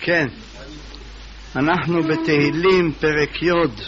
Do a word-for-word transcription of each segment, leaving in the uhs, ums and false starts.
כן, אנחנו בתהילים פרק י'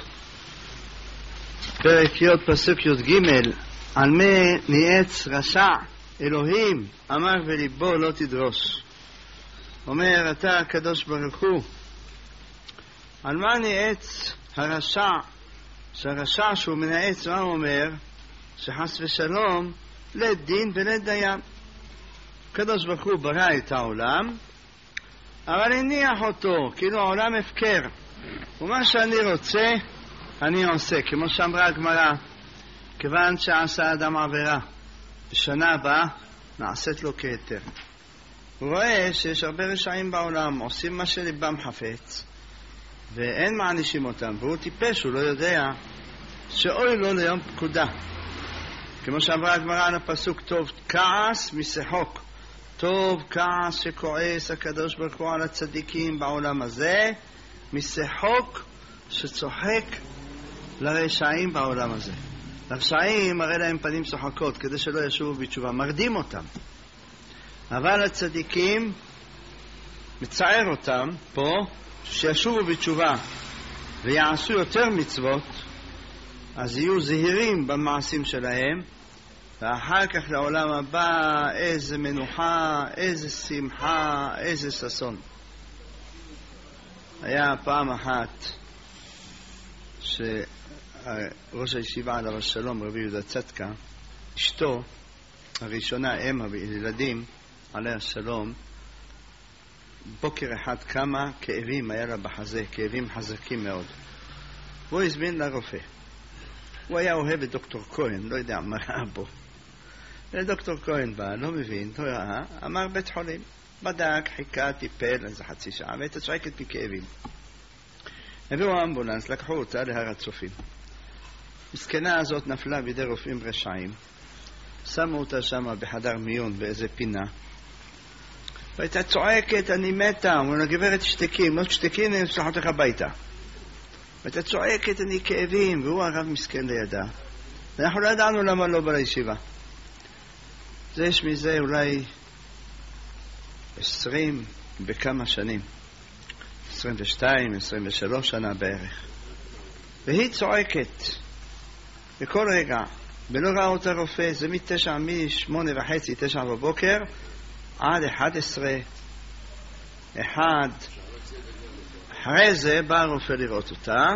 פרק י' פסוק י' ג' על מה ניאץ רשע אלוהים אמר וליבו לא תדרוש. אומר אתה הקדוש ברוך הוא, על מה ניאץ הרשע? שהרשע שהוא מנאץ, מה הוא אומר? שחס ושלום לדין ולדיין. הקדוש ברוך הוא ברא את העולם אבל הניח אותו כאילו העולם הפקר, ומה שאני רוצה אני עושה, כמו שאמרה הגמרא, כיוון שעשה אדם עבירה בשנה הבאה נעשית לו כהיתר. הוא רואה שיש הרבה רשעים בעולם עושים מה שליבם חפץ ואין מענישים אותם, והוא טיפש, הוא לא יודע שאוי לו ליום פקודה, כמו שאמרה הגמרא על הפסוק טוב כעס משחוק. טוב כעס שכועס הקדוש ברוך הוא על הצדיקים בעולם הזה משחוק שצוחק לרשעים בעולם הזה. לרשעים מראה להם פנים צוחקות כדי שלא ישובו בתשובה, מרדים אותם, אבל הצדיקים מצער אותם פה שישובו בתשובה ויעשו יותר מצוות, אז יהיו זהירים במעשים שלהם, ואחר כך לעולם הבא איזה מנוחה, איזה שמחה, איזה ששון. היה פעם אחת שראש הישיבה עליו השלום רבי יהודה צדקה, אשתו הראשונה, אם הילדים עליה השלום, בוקר אחד כמה כאבים היה לה בחזה, כאבים חזקים מאוד. הוא הזמין לרופא. הוא היה אוהב את דוקטור כהן, לא יודע מה ראה בו. דוקטור כהן בא, לא מבין, לא ראה, אמר בית חולים. בדק, חיכה, טיפל, איזה חצי שעה, והייתה צועקת מכאבים. הביאו האמבולנס, לקחו אותה להר הצופים. מסכנה הזאת נפלה בידי רופאים רשעים. שמו אותה שם בחדר מיון באיזה פינה. והייתה צועקת, אני מתה. אמרו לה, גברת תשתקי, אם לא תשתקי, אני אשלח אותך הביתה. והייתה צועקת, אני כאבים, והוא הרב מסכן לידה. ואנחנו לא ידענו למה לא בא לישיבה. זה יש מזה אולי עשרים בכמה שנים. עשרים ושתיים, עשרים ושלוש שנה בערך. והיא צועקת בכל רגע. ולא ראה אותה רופא, זה מתשע, משמונה וחצי, תשע בבוקר, עד אחד עשרה. אחד. אחרי זה בא הרופא לראות אותה.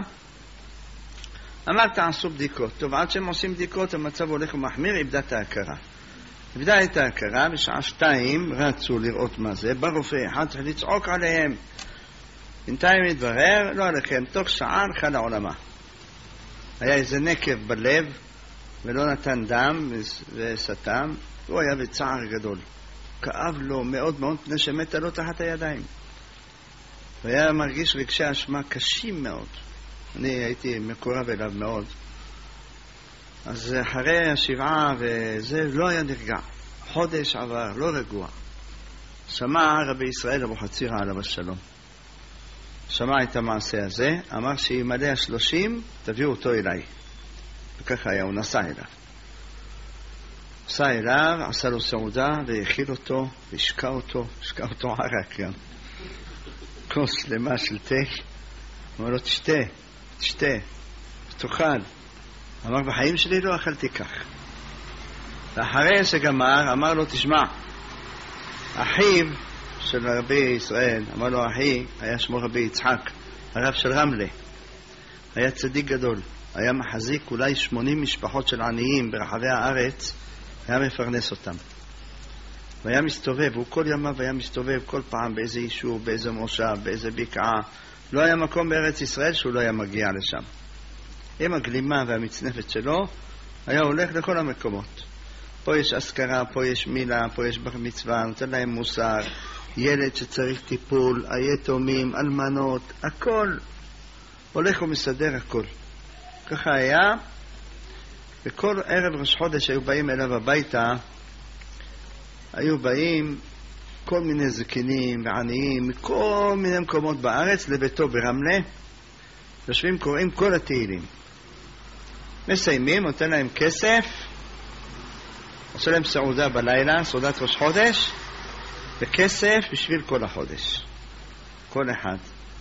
אמר תעשו בדיקות. טוב, עד שהם עושים בדיקות המצב הולך ומחמיר, איבדה את ההכרה. איבדה את ההכרה, בשעה שתיים רצו לראות מה זה. בא רופא אחד, צריך לצעוק עליהם. בינתיים התברר, לא עליכם, תוך שעה הלכה לעולמה. היה איזה נקב בלב, ולא נתן דם וסתם, הוא היה בצער גדול. כאב לו מאוד מאוד, פני שמתה לו תחת הידיים. והיה מרגיש רגשי אשמה קשים מאוד. אני הייתי מקורב אליו מאוד. אז אחרי השבעה וזה לא היה נרגע. חודש עבר, לא רגוע. שמע רבי ישראל אבו חצירא עליו השלום. שמע את המעשה הזה, אמר שימלא השלושים, תביאו אותו אליי. וככה היה, הוא נסע אליו. נסע אליו, עשה לו סעודה, והאכיל אותו, והשקע אותו, השקע אותו ערק גם. כוס שלמה של תה. אמר לו, תשתה, תשתה, תאכל. אמר, בחיים שלי לא אכלתי כך. ואחרי שגמר, אמר לו, תשמע, אחיו של רבי ישראל, אמר לו, אחי, היה שמו רבי יצחק, הרב של רמלה. היה צדיק גדול. היה מחזיק אולי שמונים משפחות של עניים ברחבי הארץ, היה מפרנס אותם. והיה מסתובב, הוא כל ימיו היה מסתובב כל פעם באיזה יישוב, באיזה מושב, באיזה בקעה. לא היה מקום בארץ ישראל שהוא לא היה מגיע לשם. עם הגלימה והמצנפת שלו, היה הולך לכל המקומות. פה יש אזכרה, פה יש מילה, פה יש בר מצווה, נותן להם מוסר, ילד שצריך טיפול, היתומים, אלמנות, הכל. הולך ומסדר הכל. ככה היה, וכל ערב ראש חודש היו באים אליו הביתה, היו באים כל מיני זקנים ועניים מכל מיני מקומות בארץ לביתו ברמלה, יושבים קוראים כל התהילים. מסיימים, נותן להם כסף, עושה להם סעודה בלילה, סעודת ראש חודש, וכסף בשביל כל החודש. כל אחד.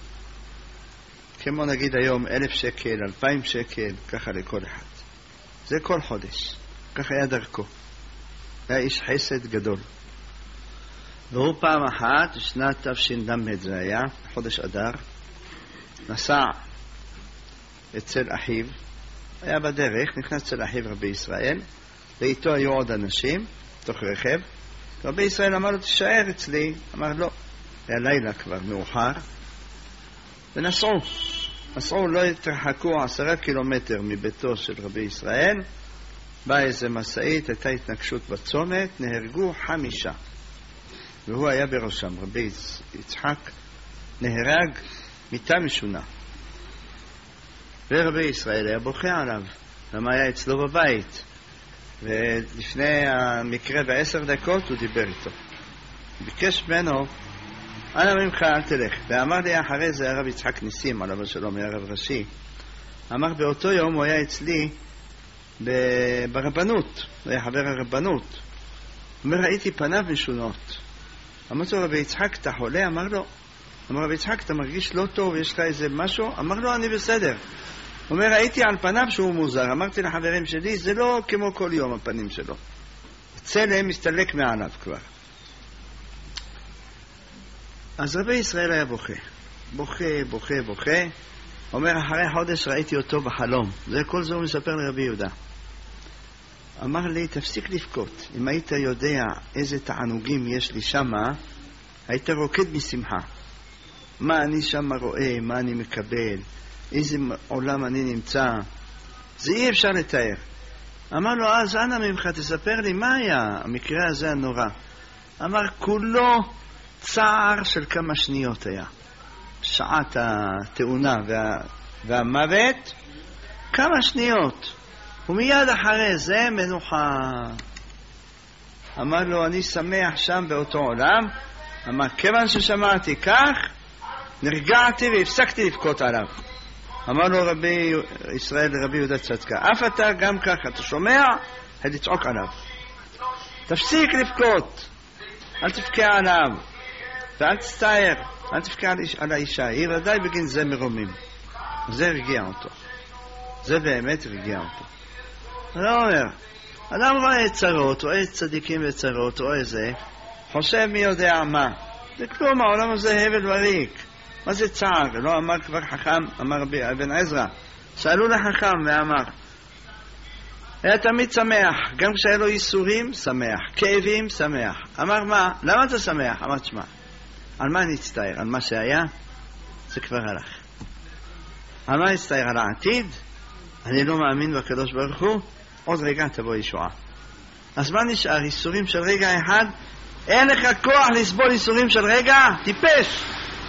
כמו נגיד היום אלף שקל, אלפיים שקל, ככה לכל אחד. זה כל חודש. ככה היה דרכו. היה איש חסד גדול. והוא פעם אחת, שנת תש"ד זה היה, חודש אדר, נסע אצל אחיו, היה בדרך, נכנס אצל אחיו רבי ישראל, ואיתו היו עוד אנשים, תוך רכב, רבי ישראל אמר לו, תשאר אצלי, אמר לא, היה לילה כבר, מאוחר, ונסעו, נסעו, לא התרחקו עשרה קילומטר מביתו של רבי ישראל, באה איזה מסעית, הייתה התנגשות בצומת, נהרגו חמישה, והוא היה בראשם, רבי יצחק נהרג מיתה משונה. ורבי ישראל היה בוכה עליו, למה היה אצלו בבית, ולפני המקרה בעשר דקות הוא דיבר איתו. ביקש ממנו, אנא ממך אל תלך. ואמר לי אחרי זה הרב יצחק ניסים, עליו השלום, היה רב ראשי, אמר באותו יום הוא היה אצלי ברבנות, הוא היה חבר הרבנות. הוא אומר, ראיתי פניו משונות. אמרתי לו, רבי יצחק, אתה חולה? אמר לו. אמר, רבי יצחק, אתה מרגיש לא טוב, יש לך איזה משהו? אמר לו, אני בסדר. הוא אומר, ראיתי על פניו שהוא מוזר. אמרתי לחברים שלי, זה לא כמו כל יום הפנים שלו. צלם מסתלק מעליו כבר. אז רבי ישראל היה בוכה. בוכה, בוכה, בוכה. אומר, אחרי חודש ראיתי אותו בחלום. זה כל זה הוא מספר לרבי יהודה. אמר לי, תפסיק לבכות. אם היית יודע איזה תענוגים יש לי שמה, היית רוקד משמחה. מה אני שמה רואה, מה אני מקבל, איזה עולם אני נמצא. זה אי אפשר לתאר. אמר לו, אז אנא ממך, תספר לי מה היה המקרה הזה הנורא. אמר, כולו צער של כמה שניות היה. שעת התאונה וה, והמוות, כמה שניות. ומיד אחרי זה מנוחה. אמר לו, אני שמח שם באותו עולם. אמר, כיוון ששמעתי כך, נרגעתי והפסקתי לבכות עליו. אמר לו רבי ישראל לרבי יהודה צדקה, אף אתה גם ככה, אתה שומע? לצעוק עליו. תפסיק לבכות, אל תבכה עליו, ואל תצטער, אל תבכה על האישה, היא ודאי בגין זה מרומים. זה הרגיע אותו. זה באמת הרגיע אותו. אני אומר, אדם רואה צרות, רואה צדיקים וצרות, רואה זה, חושב מי יודע מה. זה כלום, העולם הזה הבל וריק. מה זה צער? לא אמר כבר חכם, אמר אבן עזרא. שאלו לחכם ואמר, היה תמיד שמח, גם כשהיה לו ייסורים, שמח, כאבים, שמח. אמר מה? למה אתה שמח? אמר תשמע, על מה נצטער? על מה שהיה? זה כבר הלך. על מה נצטער? על העתיד? אני לא מאמין בקדוש ברוך הוא, עוד רגע תבוא ישועה. אז מה נשאר? ייסורים של רגע אחד? אין לך כוח לסבול ייסורים של רגע? טיפש!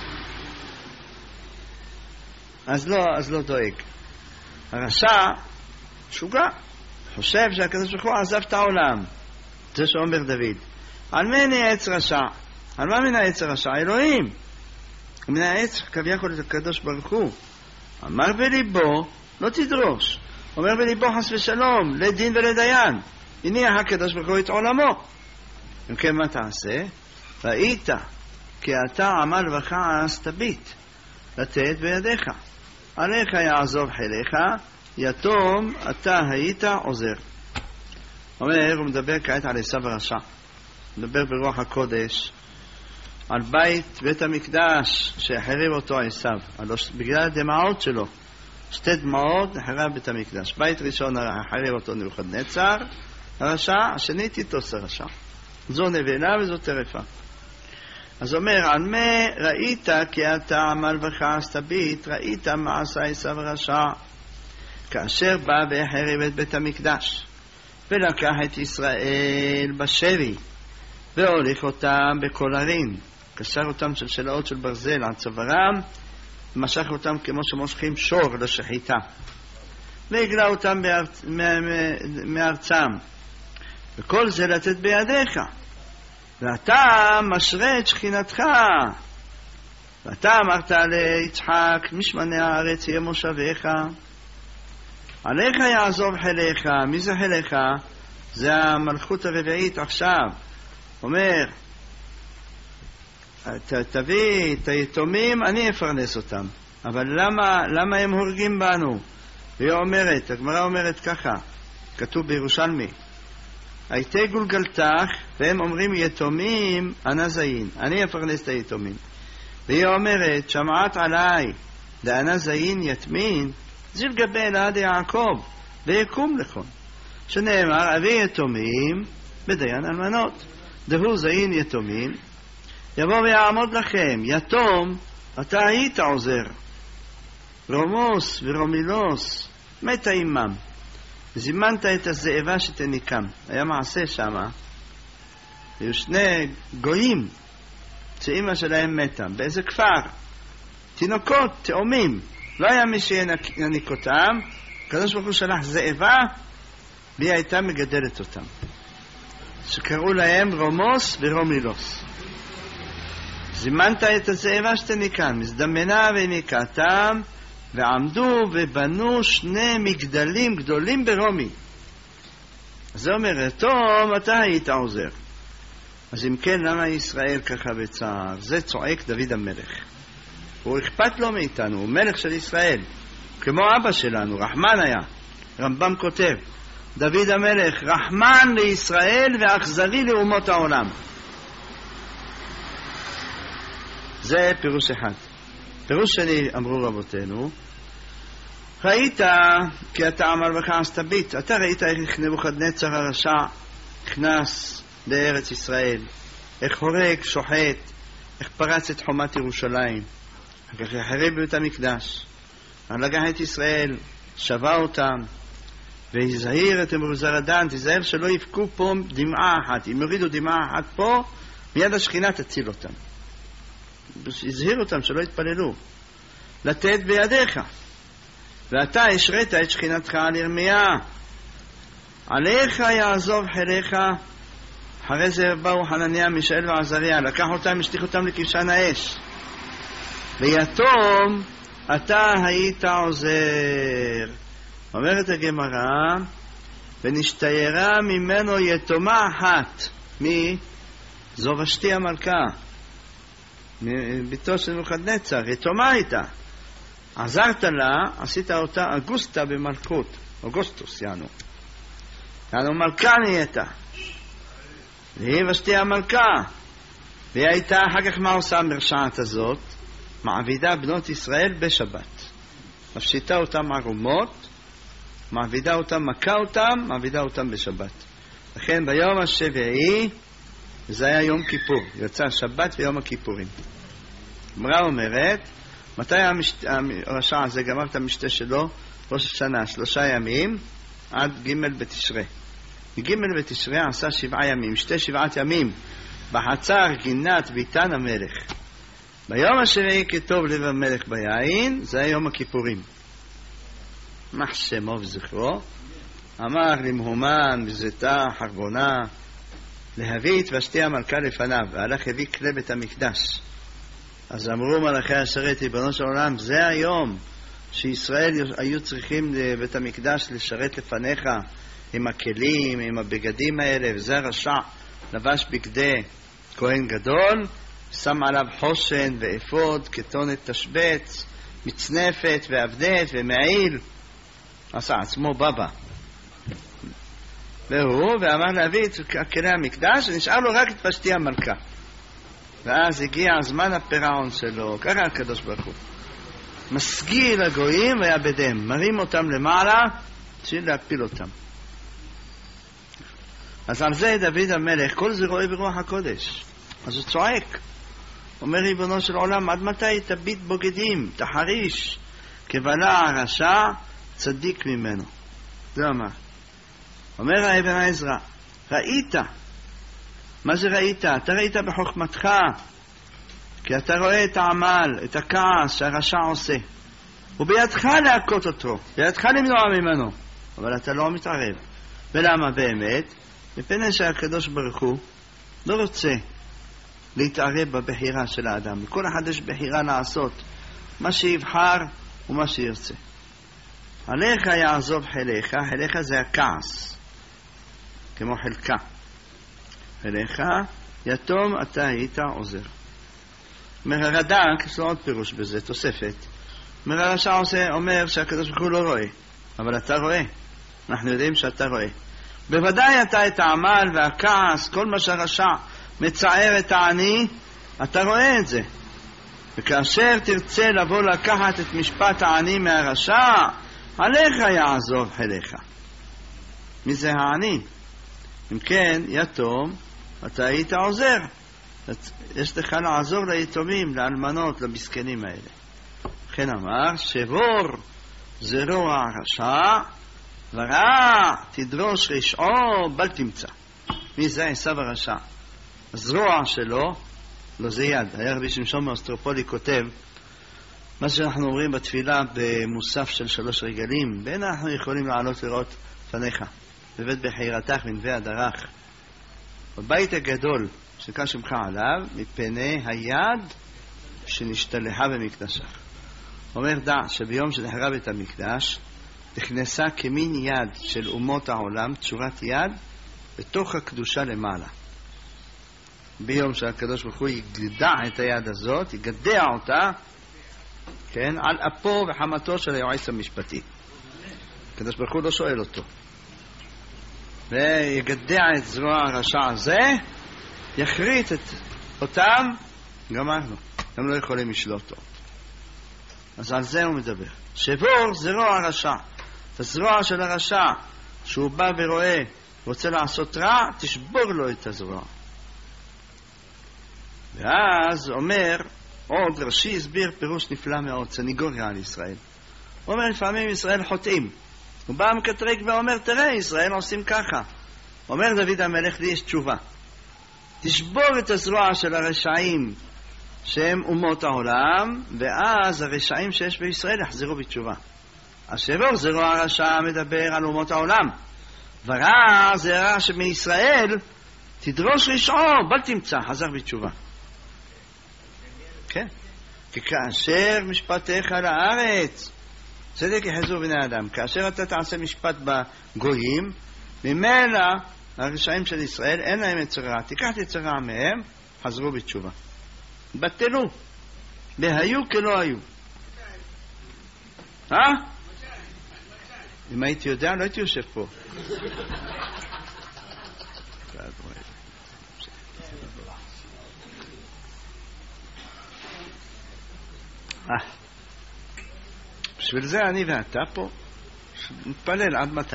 אז לא, אז לא דואג. הרשע שוגע, חושב שהקדוש ברוך הוא עזב את העולם. זה שאומר דוד. על מי נעץ רשע? על מה מנעץ רשע? אלוהים. מנעץ כביכול את הקדוש ברוך הוא. אמר בליבו, לא תדרוש. אומר בליבו חס ושלום, לדין ולדיין. הניח הקדוש ברוך הוא את עולמו. אם כן מה תעשה? ראית כי אתה עמל וכעס תביט, לתת בידיך. עליך יעזוב חיליך, יתום אתה היית עוזר. אומר, הוא מדבר כעת על עשיו הרשע. הוא מדבר ברוח הקודש על בית, בית המקדש שהחריב אותו עשיו, בגלל הדמעות שלו. שתי דמעות נחרב בית המקדש. בית ראשון החריב אותו נבוכדנצר הרשע, השני טיטוס הרשע. זו נבלה וזו טרפה. אז אומר, על מה ראית כי אתה עמל וכעס תביט, ראית מה עשה עשיו הרשע, כאשר בא והחריב את בית המקדש, ולקח את ישראל בשבי, והוליך אותם בכל ערים, קשר אותם של שלאות של ברזל עד צווארם, ומשך אותם כמו שמושכים שור לשחיטה, והגלה אותם בארצ... מארצם, וכל זה לתת בידיך. ואתה משרה את שכינתך, ואתה אמרת ליצחק, משמני הארץ יהיה מושביך, עליך יעזוב חיליך. מי זה חיליך? זה המלכות הרביעית עכשיו. אומר, ת, תביא את היתומים, אני אפרנס אותם. אבל למה, למה הם הורגים בנו? והיא אומרת, הגמרא אומרת ככה, כתוב בירושלמי, הייתי גולגלתך, והם אומרים יתומים, אנא זין, אני אפרנס את היתומים. והיא אומרת, שמעת עליי, דאנא זין יתמין, זיל גבי אלעד יעקב, ויקום לכון. שנאמר, אבי יתומים, בדיין אלמנות. דהו זין יתומים, יבוא ויעמוד לכם, יתום, אתה היית עוזר. רומוס ורומילוס, מתה עמם. זימנת את הזאבה שתניקם. היה מעשה שמה, היו שני גויים, שאמא שלהם מתה, באיזה כפר, תינוקות, תאומים, לא היה מי שיניק אותם, הקדוש ברוך הוא שלח זאבה, והיא הייתה מגדלת אותם. שקראו להם רומוס ורומילוס. זימנת את הזאבה שתניקם, מזדמנה וניקתם, ועמדו ובנו שני מגדלים גדולים ברומי. אז זה אומר, תום, אתה היית עוזר. אז אם כן, למה ישראל ככה בצער? זה צועק דוד המלך. הוא אכפת לו מאיתנו, הוא מלך של ישראל. כמו אבא שלנו, רחמן היה. רמב"ם כותב, דוד המלך, רחמן לישראל ואכזרי לאומות העולם. זה פירוש אחד. פירוש שני, אמרו רבותינו, ראית כי אתה אמר וכעס תביט. אתה ראית איך נבוכדנצר הרשע נכנס לארץ ישראל, איך הורג, שוחט, איך פרץ את חומת ירושלים, איך החריב בית המקדש, לקח את ישראל, שבה אותם, והזהיר את אמרוזרדן, תזהר שלא יבכו פה דמעה אחת. אם יורידו דמעה אחת פה, מיד השכינה תציל אותם. הזהיר אותם שלא יתפללו. לתת בידיך. ואתה השרית את שכינתך על ירמיה. עליך יעזוב חיליך. אחרי זה באו חנניה, מישאל ועזריה, לקח אותם, השליך אותם לכבשן האש. ויתום אתה היית עוזר. אומרת הגמרא, ונשתיירה ממנו יתומה אחת. מי? זו ושתי המלכה, ביתו של נבוכדנצר, יתומה הייתה. עזרת לה, עשית אותה אגוסטה במלכות, אוגוסטוס יענו. יענו מלכה נהייתה. והיא ושתי המלכה. והיא הייתה, אחר כך מה עושה המרשעת הזאת? מעבידה בנות ישראל בשבת. מפשיטה אותם ערומות, מעבידה אותם, מכה אותם, מעבידה אותם בשבת. לכן ביום השביעי, זה היה יום כיפור, יצא שבת ויום הכיפורים. אמרה אומרת, מתי המשת... הרשע הזה גמר את המשתה שלו? ראש השנה, שלושה ימים, עד ג' בתשרי. ג' בתשרי עשה שבעה ימים, שתי שבעת ימים, בחצר גינת ביתן המלך. ביום השביעי כתוב לב המלך ביין, זה היה יום הכיפורים. מה שמו וזכרו? אמר למהומן בזיתה חרבונה, להביא את ושתי המלכה לפניו, והלך הביא כלי בית המקדש. אז אמרו מלאכי השרת, ריבונו של עולם, זה היום שישראל היו צריכים לבית המקדש לשרת לפניך עם הכלים, עם הבגדים האלה, וזה הרשע לבש בגדי כהן גדול, שם עליו חושן ואפוד, כתונת תשבץ, מצנפת ואבנת ומעיל, עשה עצמו בבא. והוא, ואמר להביא את כלי המקדש, ונשאר לו רק את ושתי המלכה. ואז הגיע זמן הפירעון שלו, ככה הקדוש ברוך הוא. מסגיא לגויים ויעבדם, מרים אותם למעלה, בשביל להפיל אותם. אז על זה דוד המלך, כל זה רואה ברוח הקודש. אז הוא צועק. אומר ריבונו של עולם, עד מתי תביט בוגדים, תחריש, כבלע הרשע, צדיק ממנו. זה אמר. אומר האבן העזרא, ראית. מה זה ראית? אתה ראית בחוכמתך, כי אתה רואה את העמל, את הכעס שהרשע עושה. ובידך להכות אותו, בידך למנוע ממנו. אבל אתה לא מתערב. ולמה באמת? מפני שהקדוש ברוך הוא לא רוצה להתערב בבחירה של האדם. לכל אחד יש בחירה לעשות מה שיבחר ומה שירצה. עליך יעזוב חיליך, חיליך זה הכעס, כמו חלקה. חיליך, יתום אתה היית עוזר. הרד"ק, יש לו עוד פירוש בזה, תוספת. אומר הרשע עושה, אומר שהקדוש ברוך הוא לא רואה, אבל אתה רואה. אנחנו יודעים שאתה רואה. בוודאי אתה את העמל והכעס, כל מה שהרשע מצער את העני, אתה רואה את זה. וכאשר תרצה לבוא לקחת את משפט העני מהרשע, עליך יעזור חיליך. מי זה העני? אם כן, יתום, אתה היית עוזר. יש לך לעזור ליתומים, לאלמנות, למסכנים האלה. לכן אמר, שבור זרוע הרשע, ורע תדרוש רשעו, בל תמצא. מי זה? עשיו הרשע. הזרוע שלו, לא זה יד. היה רבי שמשון מאוסטרופולי כותב, מה שאנחנו אומרים בתפילה במוסף של שלוש רגלים, בין אנחנו יכולים לעלות לראות פניך, בבית בחירתך בנווה הדרך. בבית הגדול שקרא שמך עליו, מפני היד שנשתלחה במקדשך. אומר דע שביום שנחרב בית המקדש, נכנסה כמין יד של אומות העולם, צורת יד, בתוך הקדושה למעלה. ביום שהקדוש ברוך הוא יגדע את היד הזאת, יגדע אותה, כן, על אפו וחמתו של היועץ המשפטי. הקדוש ברוך הוא לא שואל אותו. ויגדע את זרוע הרשע הזה, יחריט את אותם, גמרנו. הם לא יכולים לשלוט אותו. אז על זה הוא מדבר. שבור זרוע הרשע. את הזרוע של הרשע, שהוא בא ורואה, רוצה לעשות רע, תשבור לו את הזרוע. ואז אומר, עוד רש"י הסביר פירוש נפלא מאוד, סניגוריה על ישראל. הוא אומר, לפעמים ישראל חוטאים. הוא בא מקטרק ואומר, תראה, ישראל עושים ככה. אומר דוד המלך, לי יש תשובה. תשבור את הזרוע של הרשעים שהם אומות העולם, ואז הרשעים שיש בישראל יחזרו בתשובה. השבור זרוע הרשע מדבר על אומות העולם. ורע זה רע שמישראל תדרוש רשעו, בל תמצא, חזר בתשובה. כן. כי כאשר משפטיך לארץ, צדק יחזו בני אדם. כאשר אתה תעשה משפט בגויים, ממילא הרשעים של ישראל אין להם יצר רע. תיקח יצר רע מהם, חזרו בתשובה. בטלו. בהיו כלא היו. אה? אם הייתי יודע, לא הייתי יושב פה. אה. בשביל זה אני ואתה פה נתפלל עד מתי.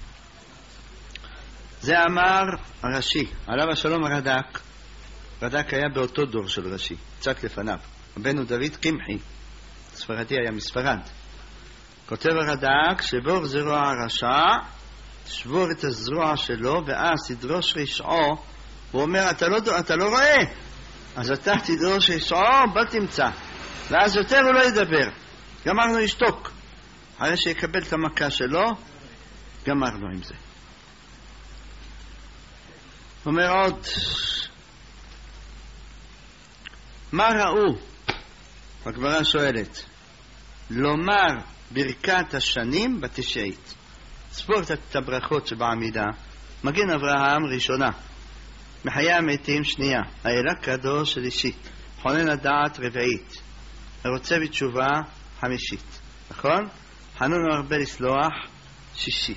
זה אמר הרש"י, עליו השלום הרד"ק. רד"ק היה באותו דור של רש"י, קצת לפניו. רבנו דוד קמחי, ספרדי, היה מספרד. כותב הרד"ק, שבור זרוע הרשע, שבור את הזרוע שלו, ואז תדרוש רשעו. הוא אומר, אתה לא, אתה לא רואה, אז אתה תדרוש רשעו, בל תמצא. ואז יותר הוא לא ידבר. גמרנו ישתוק. אחרי שיקבל את המכה שלו, גמרנו עם זה. אומר עוד, מה ראו? הגמרא שואלת, לומר ברכת השנים בתשעית. ספור את הברכות שבעמידה. מגן אברהם ראשונה, מחיי המתים שנייה, האלה קדוש שלישית, חונן הדעת רביעית, הרוצה בתשובה חמישית, נכון? חנון הרבה לסלוח שישית,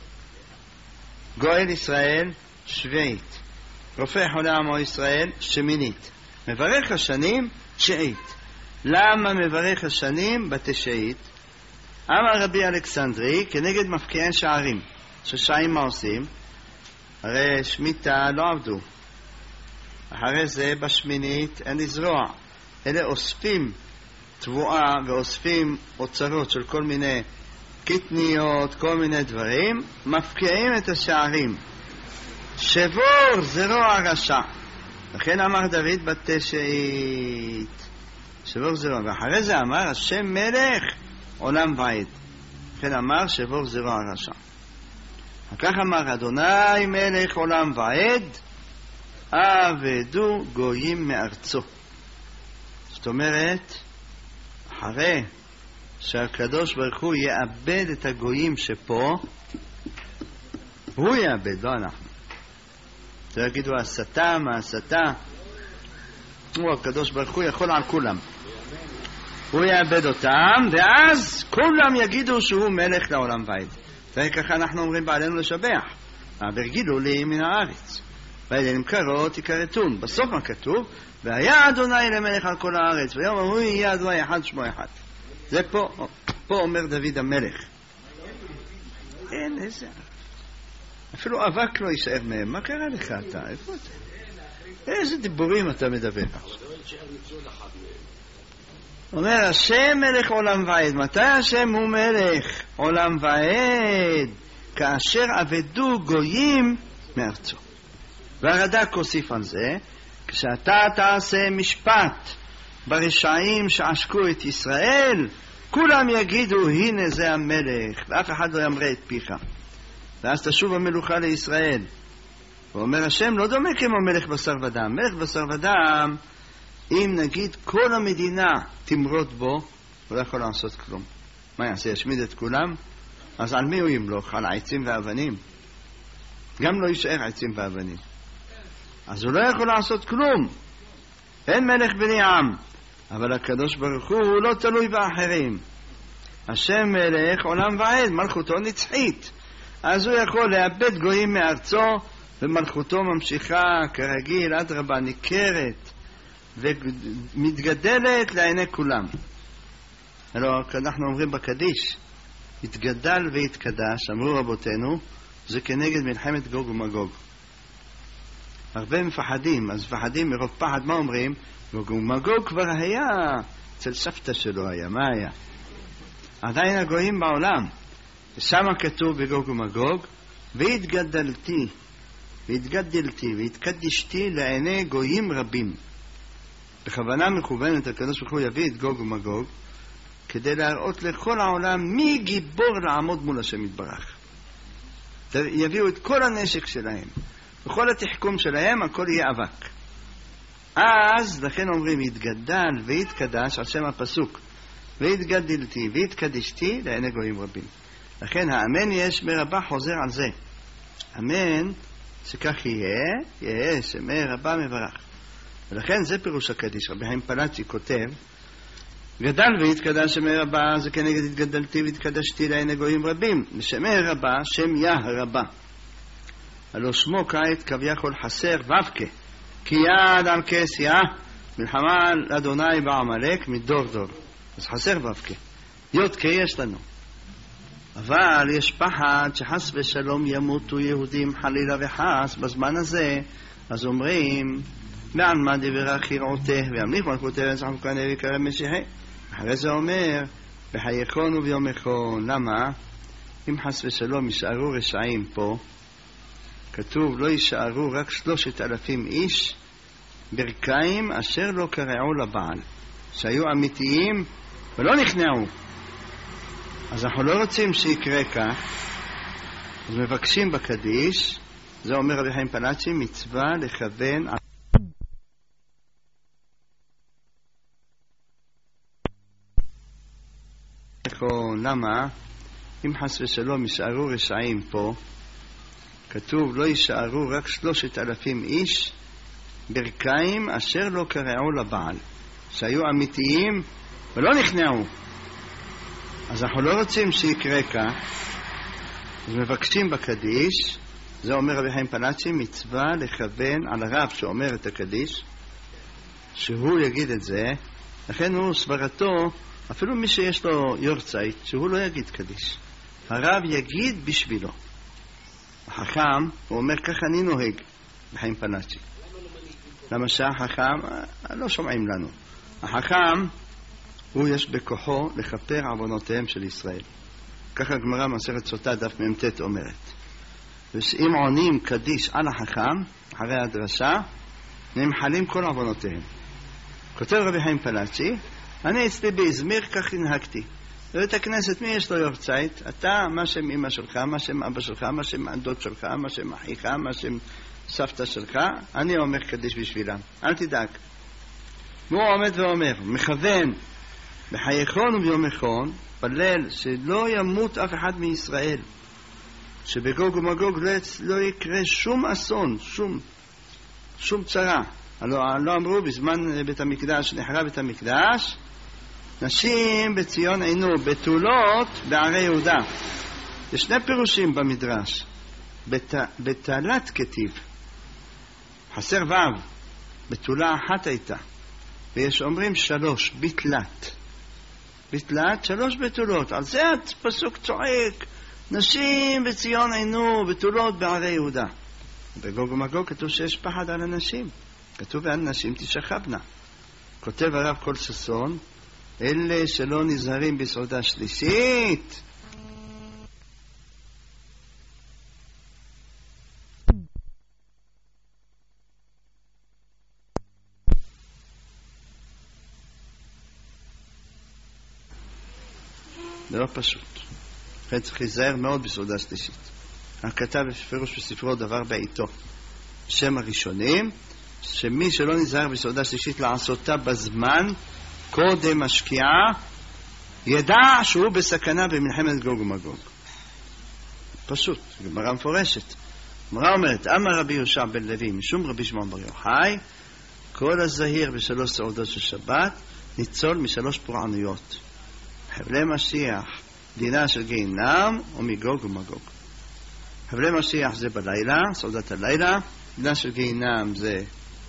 גואל ישראל שביעית, רופא חולה עמו ישראל שמינית, מברך השנים תשעית. למה מברך השנים בתשעית? אמר רבי אלכסנדרי כנגד מפקיעי שערים. ששעים מה עושים? הרי שמיטה לא עבדו, אחרי זה בשמינית אין לזרוע, אלה אוספים תבואה ואוספים אוצרות של כל מיני קטניות, כל מיני דברים, מפקיעים את השערים. שבור זרוע הרשע. לכן אמר דוד בתשעית שבור זרוע, ואחרי זה אמר השם מלך עולם ועד. לכן אמר שבור זרוע הרשע. וכך אמר אדוני מלך עולם ועד, עבדו גויים מארצו. זאת אומרת, אחרי שהקדוש ברוך הוא יאבד את הגויים שפה, הוא יאבד, לא אנחנו. תגידו הסתה, מה הסתה? הוא הקדוש ברוך הוא יכול על כולם. הוא יאבד אותם, ואז כולם יגידו שהוא מלך לעולם ועד. וככה אנחנו אומרים בעלינו לשבח. והרגילו לי מן הארץ. ואליהם קרות יקרתון. בסוף מה כתוב? והיה אדוני למלך על כל הארץ. ויום הוא יהיה אדוני אחד שמו אחד. זה פה, פה אומר דוד המלך. אין איזה... אפילו אבק לא יישאר מהם. מה קרה לך אתה? איפה אתה? איזה דיבורים אתה מדבר? אומר השם מלך עולם ועד. מתי השם הוא מלך עולם ועד? כאשר עבדו גויים מארצו. והרד"ק הוסיף על זה, כשאתה תעשה משפט ברשעים שעשקו את ישראל, כולם יגידו הנה זה המלך, ואף אחד לא ימרה את פיך. ואז תשוב המלוכה לישראל. ואומר השם לא דומה כמו מלך בשר ודם. מלך בשר ודם, אם נגיד כל המדינה תמרוד בו, הוא לא יכול לעשות כלום. מה יעשה? ישמיד את כולם? אז על מי הוא ימלוך? על העצים והאבנים? גם לא יישאר עצים ואבנים. אז הוא לא יכול לעשות כלום. אין מלך בני עם. אבל הקדוש ברוך הוא, הוא לא תלוי באחרים. השם מלך עולם ועד, מלכותו נצחית. אז הוא יכול לאבד גויים מארצו, ומלכותו ממשיכה כרגיל, עד רבה ניכרת, ומתגדלת לעיני כולם. הלוא אנחנו אומרים בקדיש, התגדל והתקדש, אמרו רבותינו, זה כנגד מלחמת גוג ומגוג. הרבה מפחדים, אז מפחדים מרוב פחד, מה אומרים? גוג ומגוג כבר היה, אצל סבתא שלו היה, מה היה? עדיין הגויים בעולם. שם כתוב בגוג ומגוג, והתגדלתי, והתגדלתי, והתקדשתי לעיני גויים רבים. בכוונה מכוונת, הקדוש ברוך הוא יביא את גוג ומגוג, כדי להראות לכל העולם מי גיבור לעמוד מול השם יתברך. יביאו את כל הנשק שלהם, וכל התחכום שלהם, הכל יהיה אבק. אז, לכן אומרים, התגדל והתקדש, על שם הפסוק, והתגדלתי והתקדשתי לעיני גויים רבים. לכן האמן יש מרבה חוזר על זה. אמן, שכך יהיה, יהיה שמי רבה מברך. ולכן זה פירוש הקדיש. רבי חיים פלאצ'י כותב, גדל והתקדש שמי רבה, זה כנגד התגדלתי והתקדשתי לעיני גויים רבים. ושמי רבה, שם יה רבה. הלא שמו כעת כביכול חסר ובקה, כי יד על כס יה, מלחמה על אדוני בעמלק מדור דור. אז חסר ובקה. יודקה יש לנו. אבל יש פחד שחס ושלום ימותו יהודים חלילה וחס בזמן הזה. אז אומרים, בעלמא דברך ירעותה וימליך מלכותיה ינצח וכהנה ויקרא משיחי. אחרי זה אומר, בחייכון וביומכון. למה? אם חס ושלום יישארו רשעים פה, כתוב לא יישארו רק שלושת אלפים איש ברכיים אשר לא קרעו לבעל, שהיו אמיתיים ולא נכנעו. אז אנחנו לא רוצים שיקרה כך, אז מבקשים בקדיש, זה אומר רבי חיים פלאצ'י, מצווה לכוון על... למה? אם חס ושלום יישארו רשעים פה, כתוב לא יישארו רק שלושת אלפים איש ברכיים אשר לא קרעו לבעל, שהיו אמיתיים ולא נכנעו. אז אנחנו לא רוצים שיקרה כך, אז מבקשים בקדיש, זה אומר רבי חיים פלאצ'י, מצווה לכוון על הרב שאומר את הקדיש, שהוא יגיד את זה. לכן הוא סברתו, אפילו מי שיש לו יורצייט, שהוא לא יגיד קדיש, הרב יגיד בשבילו. החכם, הוא אומר כך אני נוהג בחיים פלאצ'י. למה שהחכם, לא שומעים לנו. החכם, הוא יש בכוחו לכפר עוונותיהם של ישראל. ככה הגמרא מסכת סוטה דף מ"ט אומרת. ושאם עונים קדיש על החכם, אחרי הדרשה, נמחלים כל עוונותיהם. כותב רבי חיים פלאצ'י, אני אצלי באזמיר כך הנהגתי. בבית הכנסת מי יש לו יורצייט? אתה, מה שם אמא שלך, מה שם אבא שלך, מה שם דוד שלך, מה שם אחיך, מה שם סבתא שלך, אני אומר קדיש בשבילם. אל תדאג. הוא עומד ואומר, מכוון בחייכון וביומכון, פלל שלא ימות אף אחד מישראל, שבגוג ומגוג לא, לא יקרה שום אסון, שום, שום צרה. לא, לא אמרו בזמן בית המקדש, נחרב בית המקדש, נשים בציון עינו בתולות בערי יהודה. יש שני פירושים במדרש. בת, בתלת כתיב, חסר ו', בתולה אחת הייתה, ויש אומרים שלוש, בתלת. בתלת, שלוש בתולות. על זה הפסוק צועק, נשים בציון עינו בתולות בערי יהודה. בגוג ומגוג כתוב שיש פחד על הנשים. כתוב על נשים תשכבנה. כותב הרב כל ששון, אלה שלא נזהרים בסעודה שלישית, זה לא פשוט. לכן צריך להיזהר מאוד בסעודה שלישית. הכתב בפירוש בספרו דבר בעיתו. שם הראשונים, שמי שלא נזהר בסעודה שלישית לעשותה בזמן, קודם השקיעה, ידע שהוא בסכנה במלחמת גוג ומגוג. פשוט, גמרא מפורשת. גמרא אומרת, אמר רבי יהושע בן לוי, משום רבי שמעון בר יוחאי, כל הזהיר בשלוש סעודות של שבת, ניצול משלוש פורענויות. חבלי משיח, דינה של גיהינם, ומגוג ומגוג. חבלי משיח זה בלילה, סעודת הלילה, דינה של גיהינם זה,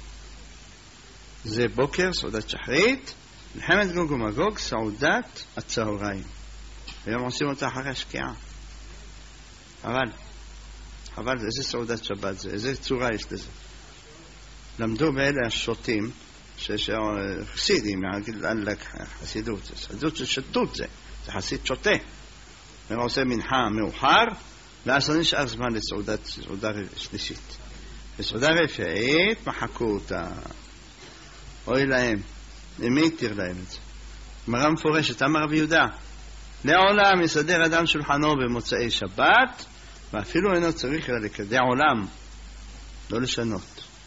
זה בוקר, סעודת שחרית, מלחמת גוג ומגוג, סעודת הצהריים. היום עושים אותה אחרי השקיעה. אבל, אבל איזה סעודת שבת זה? איזה צורה יש לזה? למדו באלה השוטים, שחסידים, חסידות, חסידות של שתות זה, זה חסיד שוטה. הוא עושה מנחה מאוחר, ואז לא נשאר זמן לסעודה שלישית. בסעודה רביעית מחקו אותה. אוי להם, למי יתיר להם את זה? גמרא מפורשת, אמר רבי יהודה, לעולם יסדר אדם שולחנו במוצאי שבת, ואפילו אינו צריך אלא לקדע עולם, לא לשנות.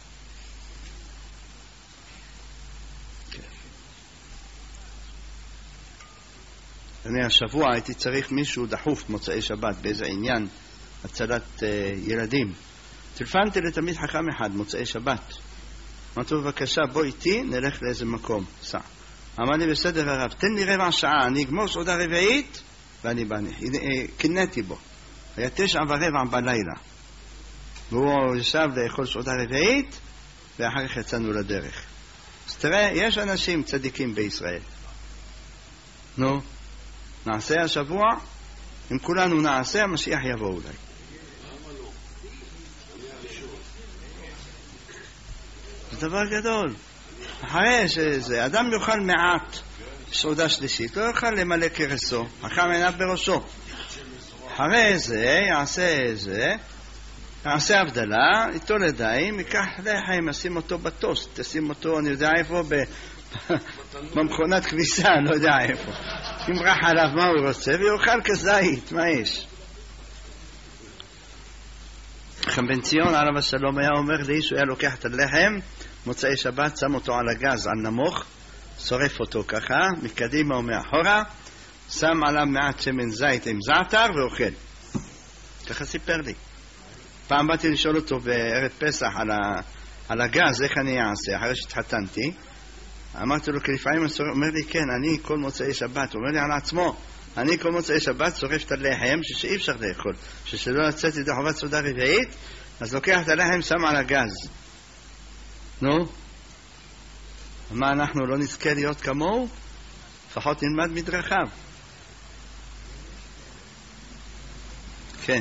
אני השבוע הייתי צריך מישהו דחוף מוצאי שבת באיזה עניין הצלת uh, ילדים. טלפנתי לתלמיד חכם אחד מוצאי שבת. אמרתי לו בבקשה בוא איתי נלך לאיזה מקום. סע. אמר לי בסדר הרב תן לי רבע שעה אני אגמור סעודה רביעית ואני בא. קינאתי בו. היה תשע ורבע בלילה. והוא ישב לאכול סעודה רביעית ואחר כך יצאנו לדרך. אז תראה יש אנשים צדיקים בישראל. נו נעשה השבוע, אם כולנו נעשה, המשיח יבוא אולי. זה דבר גדול. אחרי שזה, אדם יאכל מעט סעודה שלישית, לא יאכל למלא כרסו, חכם עיניו בראשו. אחרי זה, יעשה זה, יעשה הבדלה, איתו לדיים, ייקח לחם, ישים אותו בטוסט, תשים אותו, אני יודע איפה, במכונת כביסה, לא יודע איפה. ימרח עליו מה הוא רוצה ויאכל כזית, מה יש? חכם בן ציון עליו השלום היה אומר לי שהוא היה לוקח את הלחם מוצאי שבת, שם אותו על הגז על נמוך, שורף אותו ככה מקדימה ומאחורה, שם עליו מעט שמן זית עם זעתר ואוכל. ככה סיפר לי. פעם באתי לשאול אותו בערב פסח על, ה, על הגז איך אני אעשה אחרי שהתחתנתי. אמרתי לו, כי לפעמים הוא אומר לי, כן, אני כל מוצאי שבת, הוא אומר לי על עצמו, אני כל מוצאי שבת שורף את הלחם, שאי אפשר לאכול, ששלא לצאת ידי חובת סעודה רביעית, אז לוקח את הלחם, שם על הגז. נו? מה אנחנו לא נזכה להיות כמוהו? לפחות נלמד מדרכיו. כן.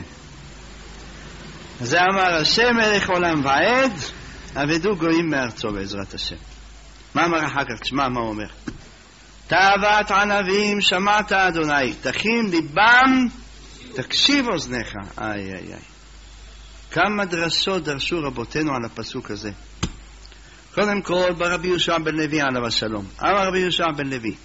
זה אמר השם מלך עולם ועד, עבדו גויים מארצו בעזרת השם. מה אמר אחר כך? תשמע מה הוא אומר. תאוות ענבים שמעת אדוני, תכין ליבם, תקשיב אוזניך. איי איי איי. כמה דרשות דרשו רבותינו על הפסוק הזה. קודם כל ברבי יהושע בן לוי עליו השלום. אמר רבי יהושע בן לוי,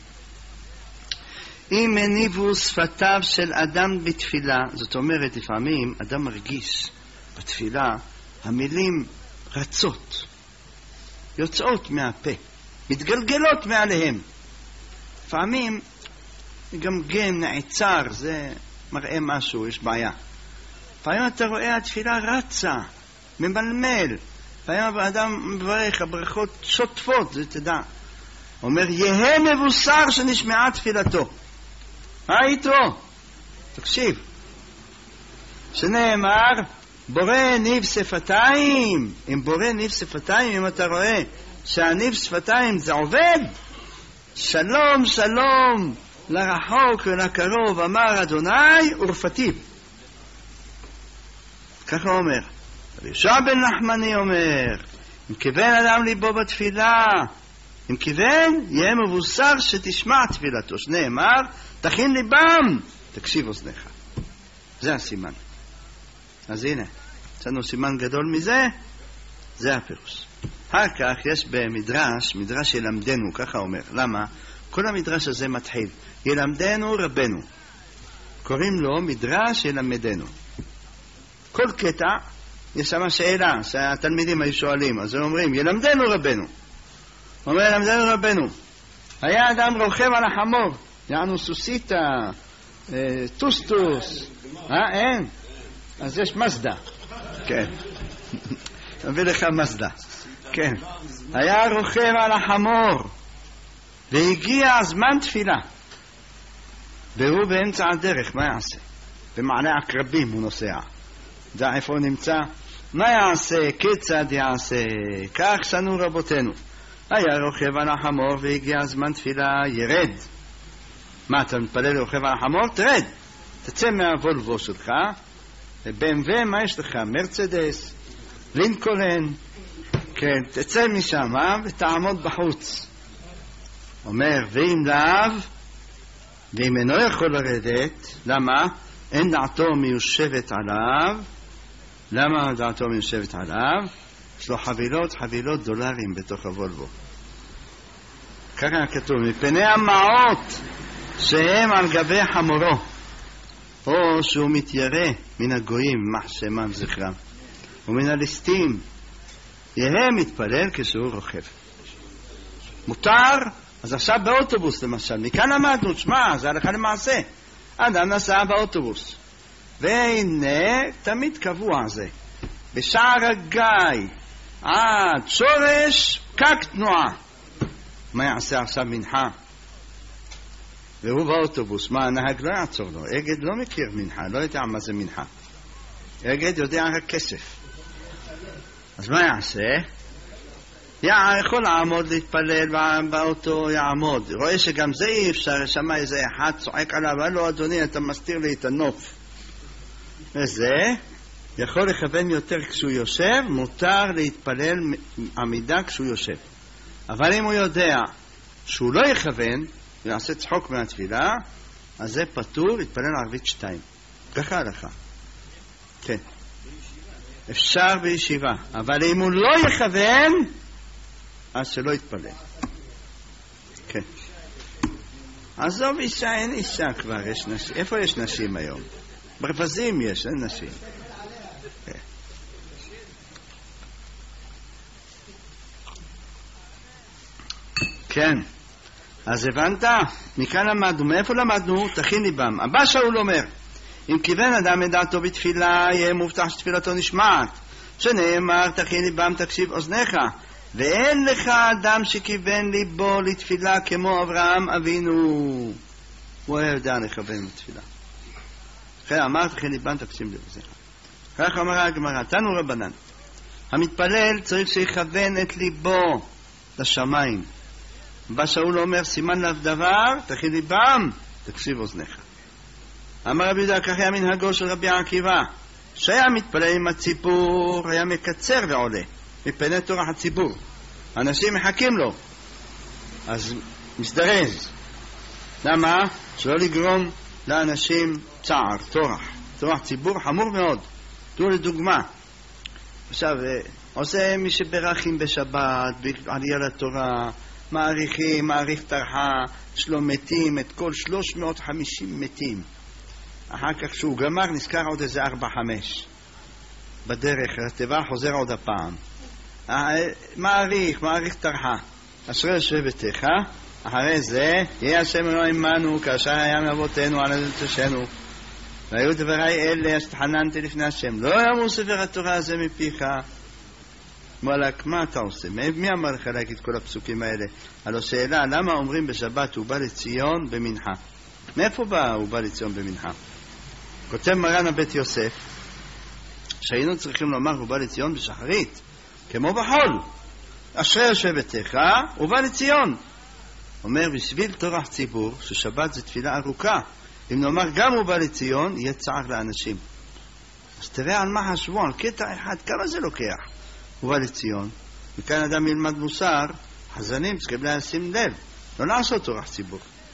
אם הניבו שפתיו של אדם בתפילה, זאת אומרת לפעמים אדם מרגיש בתפילה המילים רצות, יוצאות מהפה, מתגלגלות מעליהם. לפעמים גם גם נעצר, זה מראה משהו, יש בעיה. לפעמים אתה רואה התפילה רצה, ממלמל, לפעמים האדם מברך, הברכות שוטפות, זה תדע. אומר, יהא מבוסר שנשמעה תפילתו. מה איתו? תקשיב. שנאמר, בורא ניב שפתיים. אם בורא ניב שפתיים, אם אתה רואה שהניב שפתיים זה עובד, שלום שלום לרחוק ולקרוב, אמר אדוני ורפתיו. ככה הוא אומר. יהושע בן נחמני אומר, אם כיוון אדם ליבו בתפילה, אם כיוון יהיה מבוסר שתשמע תפילתו. שנאמר, תכין ליבם, תקשיב אוזניך. זה הסימן. אז הנה, יש לנו סימן גדול מזה, זה הפירוש. אחר כך יש במדרש, מדרש ילמדנו, ככה אומר. למה? כל המדרש הזה מתחיל. ילמדנו רבנו. קוראים לו מדרש ילמדנו. כל קטע, יש שם שאלה שהתלמידים היו שואלים, אז הם אומרים, ילמדנו רבנו. אומר, ילמדנו רבנו. היה אדם רוכב על החמור, יענו סוסיתא, אה, טוסטוס. אה, אין? אז יש מזדה. כן. נביא לך מזדה. כן. היה רוכב על החמור, והגיע זמן תפילה. והוא באמצע הדרך, מה יעשה? במעלה עקרבים הוא נוסע. דע איפה הוא נמצא? מה יעשה? כיצד יעשה? כך שנו רבותינו. היה רוכב על החמור והגיע זמן תפילה, ירד. מה, אתה מתפלל לרוכב על החמור? תרד. תצא מהוולבו שלך. ב אם דאבליו, מה יש לך? מרצדס, לינקולן. כן, תצא משם ותעמוד בחוץ. אומר, ואם לאו, ואם אינו יכול לרדת, למה? אין דעתו מיושבת עליו. למה דעתו מיושבת עליו? יש לו חבילות, חבילות דולרים בתוך הוולבו. ככה כתוב, מפני המעות שהם על גבי חמורו, או שהוא מתיירא מן הגויים, מחשמם זכרם, ומן הליסטים, יהיה מתפלל כשהוא רוכב. מותר? אז עכשיו באוטובוס למשל, מכאן למדנו, תשמע, זה הלכה למעשה. אדם נסע באוטובוס, והנה תמיד קבוע זה, בשער הגיא עד שורש פקק תנועה. מה יעשה עכשיו מנחה? והוא באוטובוס, מה הנהג לא יעצור לו? אגד לא מכיר מנחה, לא יודע מה זה מנחה. אגד יודע רק כסף. אז מה יעשה? יכול לעמוד להתפלל באוטו, יעמוד. רואה שגם זה אי אפשר, שמה איזה אחד צועק עליו, הלו אדוני, אתה מסתיר לי את הנוף. וזה יכול לכוון יותר כשהוא יושב, מותר להתפלל עמידה כשהוא יושב. אבל אם הוא יודע שהוא לא יכוון, ויעשה צחוק מהתפילה, אז זה פטור, להתפלל ערבית שתיים. ככה הלכה. כן. אפשר בישיבה. אבל אם הוא לא יכוון, אז שלא יתפלל. כן. עזוב אישה, אין אישה כבר, יש נשים. איפה יש נשים היום? ברווזים יש, אין נשים. כן. כן. אז הבנת? מכאן למדנו. מאיפה למדנו? תכין ליבם. הבא שאול אומר, אם כיוון אדם את דעתו בתפילה, יהיה מובטח שתפילתו נשמעת. שנאמר, תכין ליבם, תקשיב אוזניך. ואין לך אדם שכיוון ליבו לתפילה כמו אברהם אבינו. הוא היה יודע לכוון לתפילה. אחרי אמר, תכין ליבם, תקשיב אוזניך. כך אמרה הגמרא, תנו רבנן. המתפלל צריך שיכוון את ליבו לשמיים. בא שאול אומר, סימן לאו דבר, תכין ליבם, תקשיב אוזניך. אמר רבי יהודה, כך היה מנהגו של רבי עקיבא, שהיה מתפלל עם הציבור, היה מקצר ועולה, מפני תורך הציבור. אנשים מחכים לו, אז מסדרז. למה? שלא לגרום לאנשים צער, תורך. תורך ציבור חמור מאוד. תראו לדוגמה. עכשיו, עושה מי שברכים בשבת, בעלייה לתורה, מעריכים, מעריך תרחה, שלום מתים, את כל שלוש מאות וחמישים מתים. אחר כך שהוא גמר נזכר עוד איזה ארבע חמש. בדרך, הטבע חוזר עוד הפעם. מעריך, מעריך תרחה. אשרי יושבי ביתך, אחרי זה, יהיה השם אלוהינו עמנו, כאשר היה מאבותינו על נפשנו. והיו דברי אלה, אשתחננתי לפני השם. לא יאמר ספר התורה הזה מפיך. מלאק, מה אתה עושה? מי אמר לך להגיד כל הפסוקים האלה? על השאלה, למה אומרים בשבת הוא בא לציון במנחה? מאיפה בא הוא בא לציון במנחה? כותב מרן הבית יוסף, שהיינו צריכים לומר הוא בא לציון בשחרית, כמו בחול. אשרי יושב ביתך, הוא בא לציון. אומר, בשביל טורח ציבור, ששבת זה תפילה ארוכה, אם נאמר גם הוא בא לציון, יהיה צער לאנשים. אז תראה על מה חשבו, על קטע אחד, כמה זה לוקח? הוא בא לציון, וכאן אדם ילמד מוסר, חזנים צריכים לשים לב, לא לעשות טורח ציבור.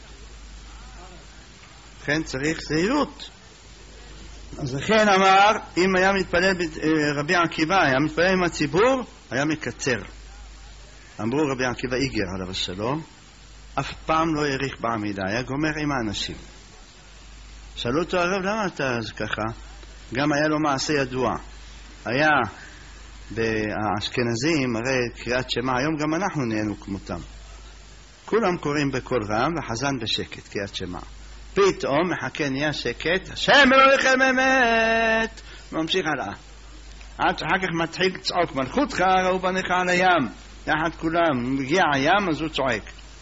לכן צריך זהירות. אז לכן אמר, אם היה מתפלל רבי עקיבא, היה מתפלל עם הציבור, היה מקצר. אמרו רבי עקיבא איגר עליו השלום, אף פעם לא העריך בעמידה, היה גומר עם האנשים. שאלו אותו הרב, למה אתה ככה? גם היה לו מעשה ידוע. היה באשכנזים, הרי קריאת שמע, היום גם אנחנו נהיינו כמותם. כולם קוראים בקול רם וחזן בשקט, קריאת שמע. פתאום מחכה נהיה שקט, השם אלוהיכם אמת, ממשיך הלאה. עד שאחר כך מתחיל לצעוק, מלכותך ראו בניך על הים, יחד כולם, מגיע הים אז הוא צועק.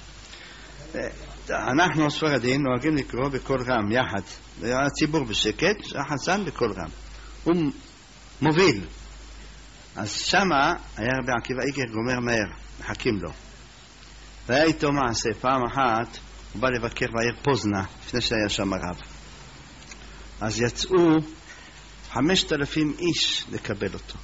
אנחנו הספרדים נוהגים לקרוא בקול רם יחד, הציבור בשקט, החזן בקול רם. הוא מוביל. אז שמה היה רבי עקיבא איגר גומר מהר, מחכים לו. והיה איתו מעשה, פעם אחת הוא בא לבקר בעיר פוזנה, לפני שהיה שם הרב. אז יצאו חמשת אלפים איש לקבל אותו.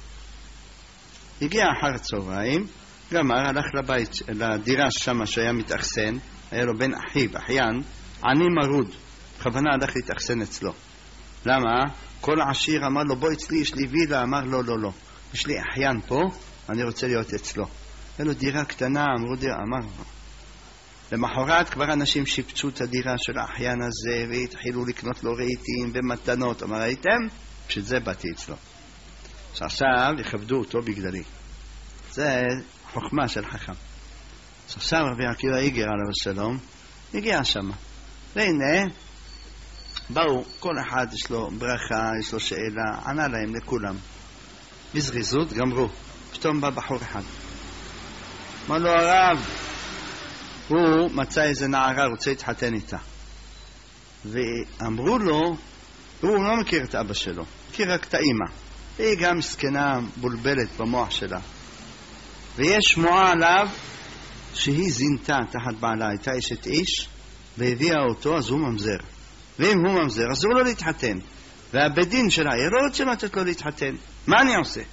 הגיע אחר הצהריים, גמר, הלך לבית, לדירה שם שהיה מתאכסן, היה לו בן אחיו, אחיין, עני מרוד, בכוונה הלך להתאכסן אצלו. למה? כל העשיר אמר לו, בוא אצלי, יש לי וילה, אמר לו, לא, לא. יש לי אחיין פה, אני רוצה להיות אצלו. היה לו דירה קטנה, אמרו דירה, אמר לו. למחרת כבר אנשים שיפצו את הדירה של האחיין הזה, והתחילו לקנות לו רהיטים ומתנות. אמר, ראיתם? בשביל זה באתי אצלו. שעכשיו יכבדו אותו בגללי. זה חוכמה של חכם. עכשיו רבי עקיבא איגר עליו השלום, הגיע שם. והנה, באו, כל אחד יש לו ברכה, יש לו שאלה, ענה להם לכולם. בזריזות גמרו. פתאום בא בחור אחד. אמר לו הרב, הוא מצא איזה נערה, רוצה להתחתן איתה. ואמרו לו, הוא לא מכיר את אבא שלו, מכיר רק את האמא. היא גם מסכנה בולבלת במוח שלה. ויש שמועה עליו שהיא זינתה תחת בעלה, הייתה אשת איש, והביאה אותו, אז הוא ממזר. ואם הוא ממזר, אז הוא לא להתחתן. והבדין שלה, היא לא רוצה לתת לו להתחתן. מה אני עושה?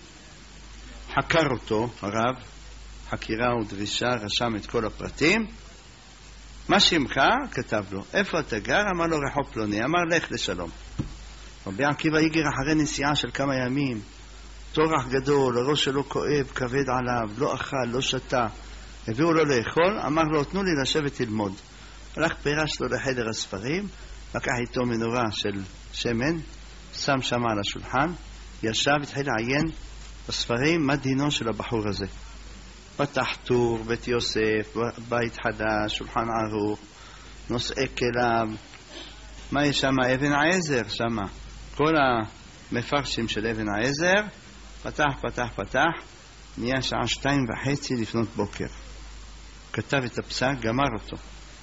חקר אותו, הרב, חקירה ודרישה, רשם את כל הפרטים. מה שמך? כתב לו. איפה אתה גר? אמר לו רחוב פלוני. אמר לך לשלום. רבי עקיבא איגר אחרי נסיעה של כמה ימים, תורח גדול, הראש שלו כואב, כבד עליו, לא אכל, לא שתה. הביאו לו לאכול, אמר לו, תנו לי לשבת ללמוד. הלך פירש לו לחדר הספרים, לקח איתו מנורה של שמן, שם שם על השולחן, ישב, התחיל לעיין בספרים, מה דינו של הבחור הזה. פתח טור, בית יוסף, בית חדש, שולחן ערוך, נושאי כליו, מה יש שם? אבן העזר שם. כל המפרשים של אבן העזר, פתח, פתח, פתח, נהיה שעה שתיים וחצי לפנות בוקר. כתב את הפסק, גמר אותו.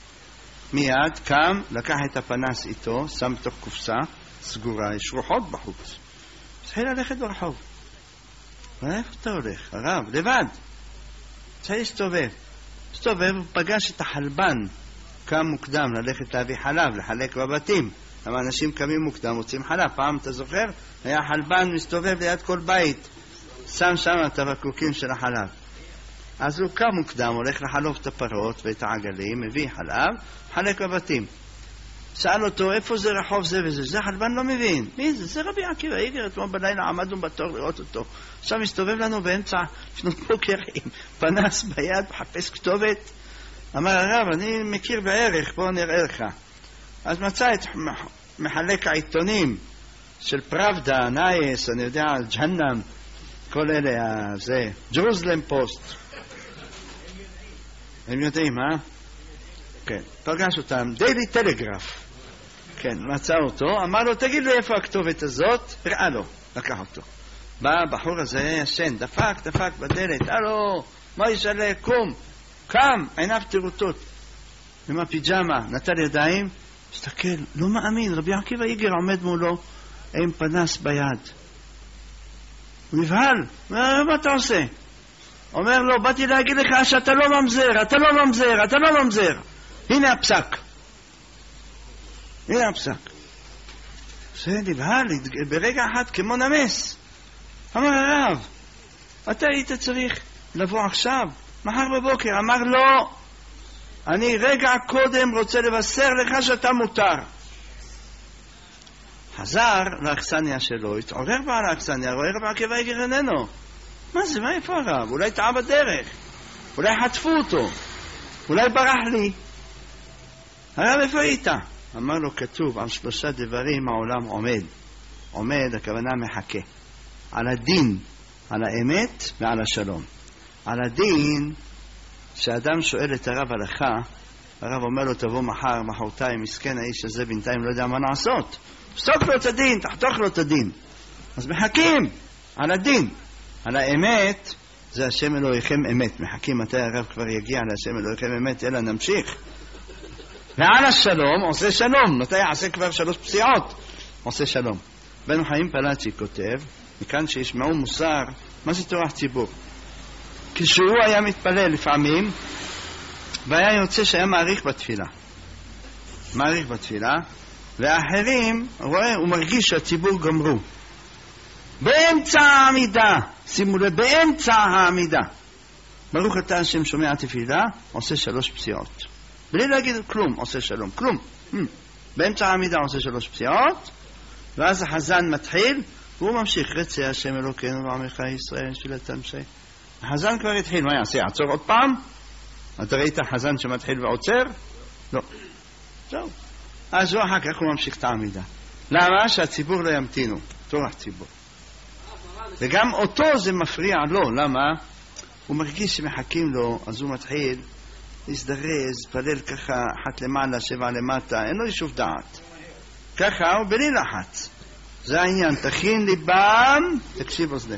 מיד קם, לקח את הפנס איתו, שם תוך קופסה, סגורה, יש רוחות בחוץ. התחיל ללכת ברחוב. ואיפה אתה הולך? הרב, לבד. צריך להסתובב. הסתובב, הוא פגש את החלבן. קם מוקדם ללכת להביא חלב, לחלק בבתים. למה אנשים קמים מוקדם, מוצאים חלב. פעם, אתה זוכר? היה חלבן מסתובב ליד כל בית. שם שם את הבקבוקים של החלב. אז הוא קם מוקדם, הולך לחלוב את הפרות ואת העגלים, מביא חלב, חלק בבתים. שאל אותו, איפה זה רחוב זה וזה? זה חלבן לא מבין. מי זה? זה רבי עקיבא איגר, אתמול בלילה עמדנו בתור לראות אותו. עכשיו מסתובב לנו באמצע לפנות בוקר עם פנס ביד, מחפש כתובת. אמר הרב, אני מכיר בערך, בוא נראה לך. אז מצא את מחלק העיתונים של פראבדה, נייס, אני יודע, ג'הנם, כל אלה, זה, ג'רוזלם פוסט. הם יודעים, אה? כן, פגש אותם, דיילי טלגרף. כן, מצא אותו, אמר לו, תגיד לי איפה הכתובת הזאת, ראה לו, לקח אותו. בא הבחור הזה ישן, דפק, דפק בדלת, הלו, מה ישאלה, קום, קם, עיניו תירוטות. עם הפיג'מה, נטל ידיים, מסתכל, לא מאמין, רבי עקיבא איגר עומד מולו עם פנס ביד. הוא נבהל, מה, מה אתה עושה? אומר לו, באתי להגיד לך שאתה לא ממזר, אתה לא ממזר, אתה לא ממזר. הנה הפסק. הנה הפסק. זה נבהל, ברגע אחד כמו נמס. אמר הרב, אתה היית צריך לבוא עכשיו, מחר בבוקר. אמר לא, אני רגע קודם רוצה לבשר לך שאתה מותר. חזר לאכסניה שלו, התעורר בעל האכסניה, רואה רבי עקיבא איגר איננו. מה זה, מה איפה הרב? אולי טעה בדרך, אולי חטפו אותו, אולי ברח לי. הרב איפה היית? אמר לו, כתוב על שלושה דברים העולם עומד. עומד, הכוונה מחכה. על הדין, על האמת ועל השלום. על הדין, שאדם שואל את הרב הלכה, הרב אומר לו, תבוא מחר, מחרתיים, מסכן האיש הזה בינתיים לא יודע מה לעשות. פסוק לו את הדין, תחתוך לו את הדין. אז מחכים על הדין. על האמת, זה השם אלוהיכם אמת. מחכים מתי הרב כבר יגיע להשם אלוהיכם אמת, אלא נמשיך. ועל השלום עושה שלום. מתי יעשה כבר שלוש פסיעות? עושה שלום. בן חיים פלאצ'י כותב, מכאן שישמעו מוסר, מה זה תורת ציבור? כשהוא היה מתפלל לפעמים, והיה יוצא שהיה מעריך בתפילה. מעריך בתפילה, והאחרים, רואה, הוא מרגיש שהציבור גמרו. באמצע העמידה, שימו לב, באמצע העמידה. ברוך אתה השם שומע תפילה, עושה שלוש פסיעות. בלי להגיד כלום, עושה שלום, כלום. באמצע העמידה עושה שלוש פסיעות, ואז החזן מתחיל, והוא ממשיך, רצה השם אלוקינו ועמך ישראל, שילתם שי. החזן כבר התחיל, מה יעשה? יעצור עוד פעם? אתה ראית החזן שמתחיל ועוצר? לא. זהו. אז הוא אחר כך הוא ממשיך את העמידה. למה? שהציבור לא ימתינו. תורת ציבור. וגם אותו זה מפריע לו. למה? הוא מרגיש שמחכים לו, אז הוא מתחיל להזדרז, פלל ככה, אחת למעלה, שבע למטה, אין לו יישוב דעת. ככה הוא בלי לחץ. זה העניין, תכין ליבם, תקשיב אוזניך.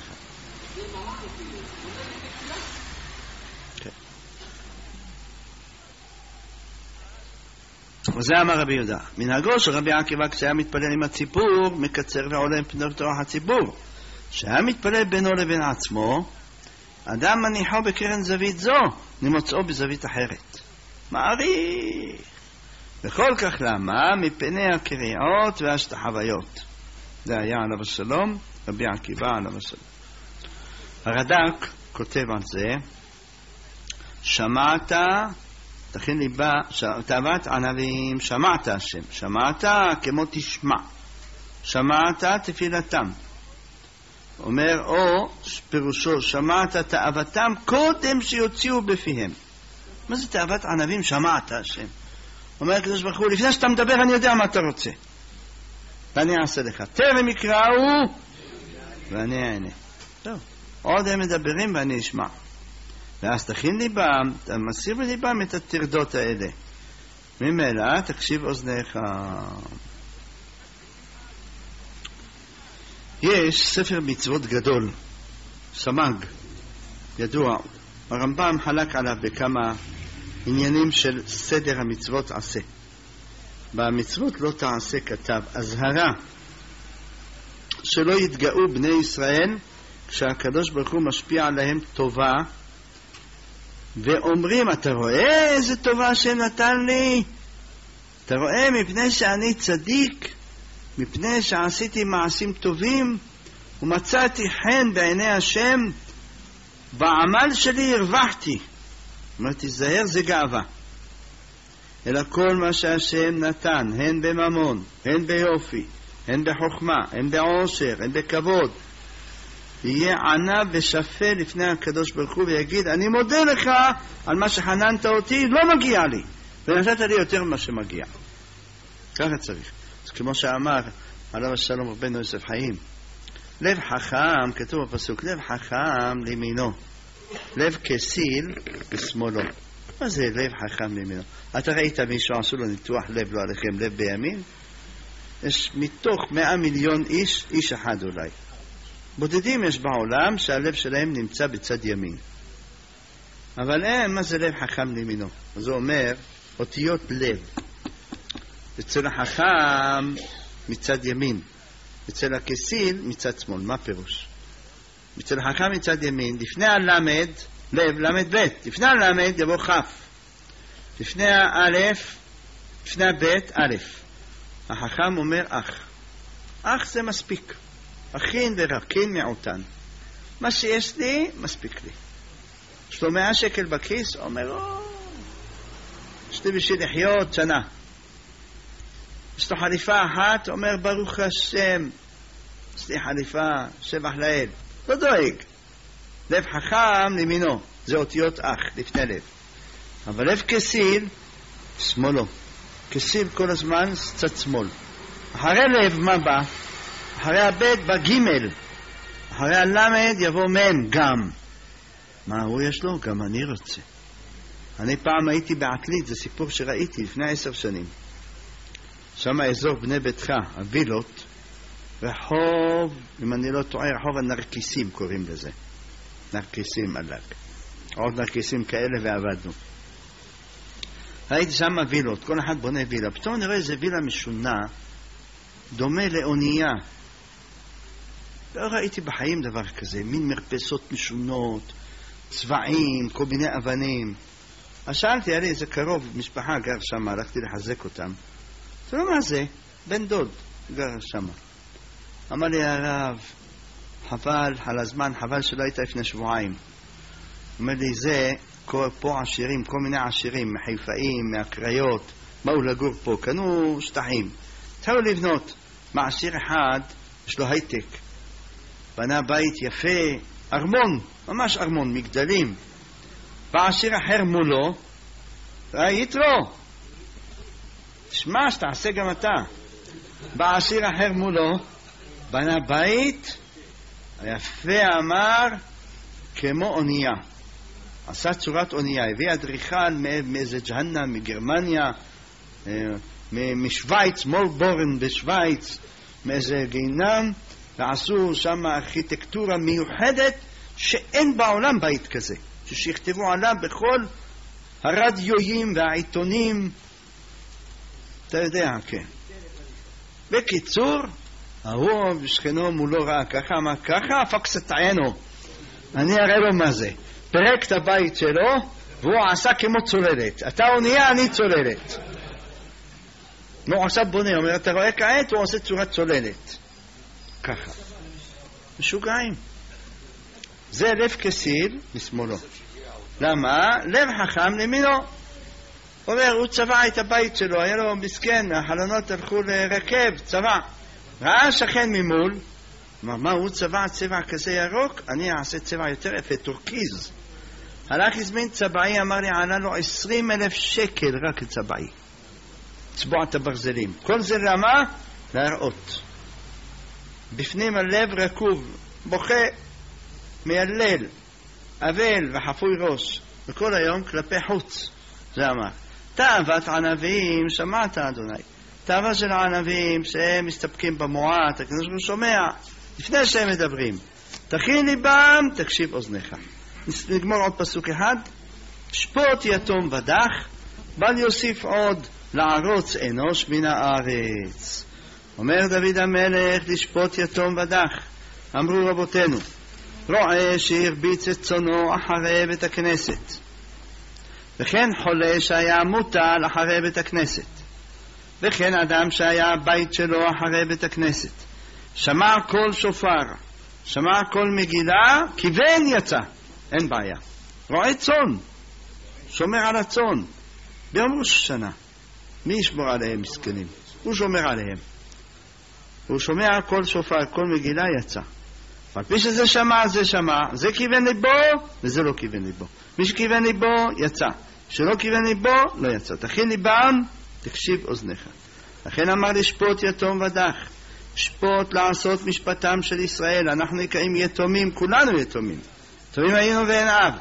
וזה אמר רבי יהודה. מנהגו של רבי עקיבא כשהיה מתפלל עם הציבור, מקצר ועולה עם פני תורת הציבור. כשהיה מתפלל בינו לבין עצמו, אדם מניחו בקרן זווית זו, נמוצאו בזווית אחרת. מעריך. וכל כך למה? מפני הקריאות והשתחוויות. זה היה עליו השלום, רבי עקיבא עליו השלום. הרד"ק כותב על זה, שמעת, תכין ליבה, תאוות ענבים, שמעת השם. שמעת כמו תשמע. שמעת תפילתם. אומר, או פירושו, שמעת תאוותם קודם שיוציאו בפיהם. מה זה תאוות ענבים? שמעת השם. אומר הקדוש ברוך הוא, לפני שאתה מדבר אני יודע מה אתה רוצה. ואני אעשה לך. טרם יקראו ואני אענה. טוב. עוד הם מדברים ואני אשמע. ואז תכין ליבם, אתה מסיר בליבם את התרדות האלה. ממילא תקשיב אוזניך. יש ספר מצוות גדול, סמ"ג, ידוע. הרמב"ם חלק עליו בכמה עניינים של סדר המצוות עשה. במצוות לא תעשה כתב, הזהרה שלא יתגאו בני ישראל כשהקדוש ברוך הוא משפיע עליהם טובה, ואומרים, אתה רואה איזה טובה שנתן לי? אתה רואה, מפני שאני צדיק, מפני שעשיתי מעשים טובים ומצאתי חן בעיני השם, בעמל שלי הרווחתי. אומרת, תזהר, זה גאווה. אלא כל מה שהשם נתן, הן בממון, הן ביופי, הן בחוכמה, הן בעושר, הן בכבוד, יהיה ענב ושפל לפני הקדוש ברוך הוא ויגיד, אני מודה לך על מה שחננת אותי, לא מגיע לי, ונתת לי יותר ממה שמגיע. ככה צריך. אז כמו שאמר עליו השלום רבנו יוסף חיים, לב חכם, כתוב בפסוק, לב חכם לימינו, לב כסיל בשמאלו. מה זה לב חכם לימינו? אתה ראית מישהו עשו לו ניתוח לב, לא עליכם, לב בימין? יש מתוך מאה מיליון איש, איש אחד אולי. בודדים יש בעולם שהלב שלהם נמצא בצד ימין. אבל אין, מה זה לב חכם לימינו? זה אומר אותיות לב. אצל החכם מצד ימין, אצל הכסיל מצד שמאל. מה פירוש? אצל החכם מצד ימין, לפני הלמד, לב, למד ב', לפני הלמד יבוא כף, לפני האלף, לפני הבית, א'. החכם אומר אח. אח זה מספיק. אחין ורקין מעוטן. מה שיש לי, מספיק לי. יש לו מאה שקל בכיס, אומר, או, יש לי בשביל לחיות שנה. יש לו חליפה אחת, אומר, ברוך השם, יש לי חליפה, שבח לאל. לא דואג. לב חכם לימינו, זה אותיות אח, לפני לב. אבל לב כסיל, שמאלו. כסיל כל הזמן, צד שמאל. אחרי לב, מה בא? אחרי הבית בגימל. אחרי הלמד יבוא מן, גם. מה הוא יש לו? גם אני רוצה. אני פעם הייתי בעתלית, זה סיפור שראיתי לפני עשר שנים. שם האזור בני ביתך, הווילות, רחוב, אם אני לא טועה, רחוב הנרקיסים קוראים לזה. נרקיסים עלק. עוד נרקיסים כאלה ועבדנו. ראיתי שם וילות, כל אחד בונה וילה. פתאום נראה איזה וילה משונה, דומה לאונייה. לא ראיתי בחיים דבר כזה, מין מרפסות משונות, צבעים, כל מיני אבנים. אז שאלתי, היה לי איזה קרוב, משפחה גר שם, הלכתי לחזק אותם. זה לא מה זה, בן דוד גר שם. אמר לי הרב, חבל על הזמן, חבל שלא היית לפני שבועיים. אומר לי, זה פה עשירים, כל מיני עשירים, מחיפאים, מהקריות, באו לגור פה, קנו שטחים. התחילו לבנות. מעשיר אחד, יש לו הייטק. בנה בית יפה, ארמון, ממש ארמון, מגדלים. בעשיר אחר מולו, ראית לו? תשמע, שתעשה גם אתה. בעשיר אחר מולו, בנה בית, היפה אמר, כמו אונייה. עשה צורת אונייה, הביא אדריכל מאיזה ג'הנם, מגרמניה, משוויץ, מולבורן בשוויץ, מאיזה גיהנם, ועשו שם ארכיטקטורה מיוחדת שאין בעולם בית כזה, שיכתבו עליו בכל הרדיויים והעיתונים, אתה יודע, כן. בקיצור, ההוא בשכנו מולו ראה ככה, אמר ככה, הפקס את עיינו, אני אראה לו מה זה. פרק את הבית שלו, והוא עשה כמו צוללת. אתה אונייה, אני צוללת. הוא עשה בונה, אומר, אתה רואה כעת, הוא עושה צורת צוללת. ככה. משוגעים. זה לב כסיל משמאלו. למה? לב חכם לימינו. אומר, הוא צבע את הבית שלו, היה לו מסכן, החלונות הלכו לרכב, צבע. ראה שכן ממול, אמר, מה, הוא צבע צבע כזה ירוק? אני אעשה צבע יותר יפה, טורקיז. הלך הזמין צבעי, אמר לי, עלה לו עשרים אלף שקל רק צבעי. צבוע את הברזלים. כל זה למה? להראות. בפנים הלב רקוב, בוכה, מיילל, אבל וחפוי ראש. וכל היום כלפי חוץ. זה אמר. תאוות ענבים, שמעת אדוני. תאווה של הענבים שהם מסתפקים במועט, הקדוש ברוך הוא שומע. לפני שהם מדברים. תכין ליבם, תקשיב אוזניך. נגמור עוד פסוק אחד. שפוט יתום ודח, בל יוסיף עוד לערוץ אנוש מן הארץ. אומר דוד המלך, לשפוט יתום ודח. אמרו רבותינו, רועה שהרביץ את צונו אחרי בית הכנסת, וכן חולה שהיה מוטל אחרי בית הכנסת, וכן אדם שהיה בית שלו אחרי בית הכנסת, שמע כל שופר, שמע כל מגילה, כיוון יצא, אין בעיה. רועה צון, שומר על הצון, ביום ראש השנה. מי ישמור עליהם מסכנים? הוא שומר עליהם. הוא שומע כל שופר, כל מגילה יצא. אבל מי שזה שמע, זה שמע, זה כיוון ליבו, וזה לא כיוון ליבו. מי שכיוון ליבו, יצא. שלא כיוון ליבו, לא יצא. תכין ליבם, תקשיב אוזניך. לכן אמר לשפוט יתום ודח. שפוט לעשות משפטם של ישראל. אנחנו נקראים יתומים, כולנו יתומים. יתומים היינו ואין אב.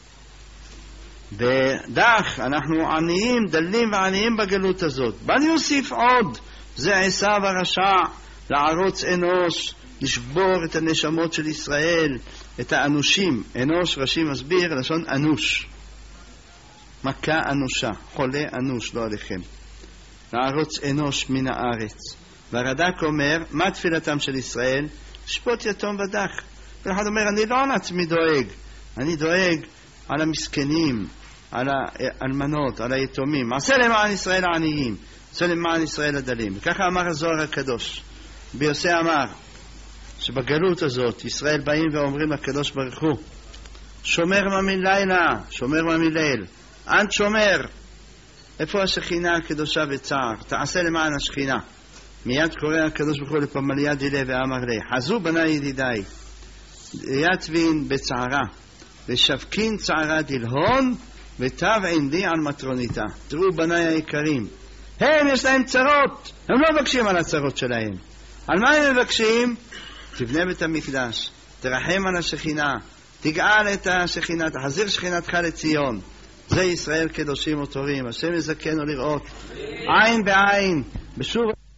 ודח, אנחנו עניים, דלים ועניים בגלות הזאת. בוא נוסיף עוד, זה עשיו הרשע, לערוץ אנוש לשבור את הנשמות של ישראל, את האנושים. אנוש, רש"י מסביר, לשון אנוש. מכה אנושה, חולה אנוש, לא עליכם. לערוץ אנוש מן הארץ. והרד"ק אומר, מה תפילתם של ישראל? שפוט יתום ודח. ואחד אומר, אני לא על עצמי דואג, אני דואג על המסכנים, על האלמנות, על היתומים. עשה למען ישראל העניים, עשה למען ישראל הדלים. וככה אמר הזוהר הקדוש. ביוסי אמר, שבגלות הזאת ישראל באים ואומרים לקדוש ברוך הוא, שומר מה מלילה, שומר מה מליל. אנט שומר. איפה השכינה הקדושה בצער? תעשה למען השכינה. מיד קורא הקדוש ברוך הוא לפמליה דילה ואמר לי, חזו בני ידידיי, יתבין בצערה, ושבקין צערה דלהון, ותבעין די על מטרוניתה. תראו בני היקרים, הם יש להם צרות, הם לא מבקשים על הצרות שלהם. על מה הם מבקשים? תבנה בית המקדש, תרחם על השכינה, תגאל את השכינה, תחזיר שכינתך לציון. זה ישראל קדושים וטהורים. השם יזכנו לראות עין בעין בשוב